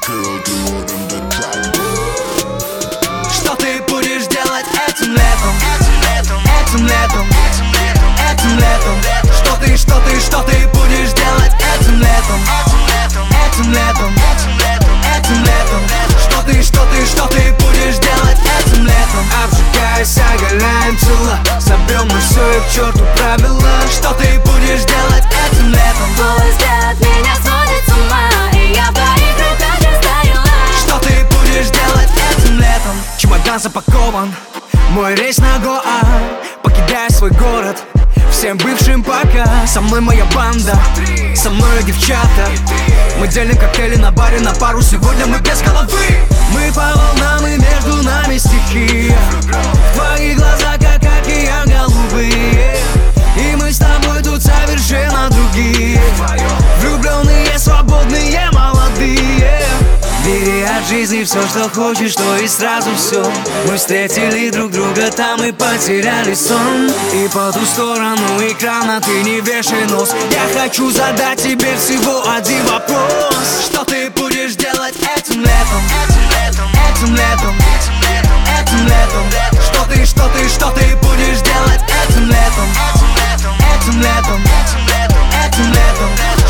Что ты будешь делать этим летом? Этим летом, этим летом. Что ты будешь делать этим летом? Этим летом, этим летом. Что ты будешь делать этим летом? Обжигаясь, оголяем тела, собьем мы все и к черту правила. Что ты будешь делать этим летом? Твой взгляд меня сводит с ума, и я в твоих руках растаяла. Что ты будешь делать этим летом? Чемодан запакован, мой рейс на Гоа. Покидая свой город, всем бывшим пока. Со мной моя банда, со мной девчата. Мы делим коктейли на баре на пару. Сегодня мы без головы. Мы по волнам и между нами стихия. В твоих глазах как океан голубые. И мы с тобой тут совершенно другие. Влюбленные, свободные, молодые. Бери от жизни все, что хочешь, то и сразу все. Мы встретили друг друга там и потеряли сон. И по ту сторону экрана ты не вешай нос. Я хочу задать тебе всего один вопрос. Что ты будешь делать этим летом? Этим летом, этим летом. Что ты будешь делать этим летом? Этим летом, этим летом.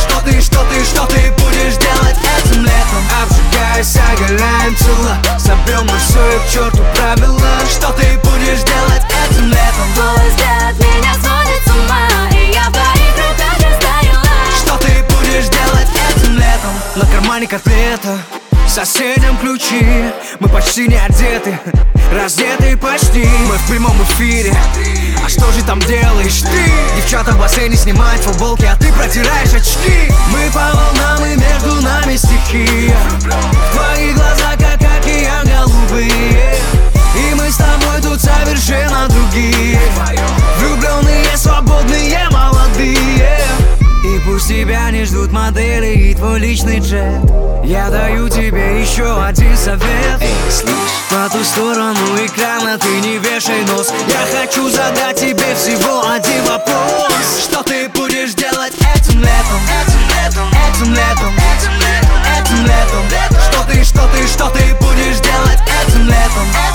Что ты будешь делать этим летом? Обжигаясь, оголяем тела, собьем мы все и к черту правила. Что ты будешь делать этим летом? Твой взгляд меня сводит с ума, и я в твоих руках растаяла. Что ты будешь делать этим летом? На кармане котлета, соседям ключи. Мы почти не одеты, раздеты почти. Мы в прямом эфире, а что же там делаешь ты? Девчата в бассейне снимают футболки, а ты протираешь очки. Мы по волнам и между нами стихия. В твоих глазах как океан голубые. И мы с тобой тут совершенно другие. Влюбленные, свободные, молодые. И пусть тебя не ждут модели и твой личный джет. Я даю тебе еще один совет. По ту сторону экрана ты не вешай нос. Я хочу задать тебе всего один вопрос. Что ты будешь делать этим летом? Этим летом, этим летом. Что ты будешь делать этим летом?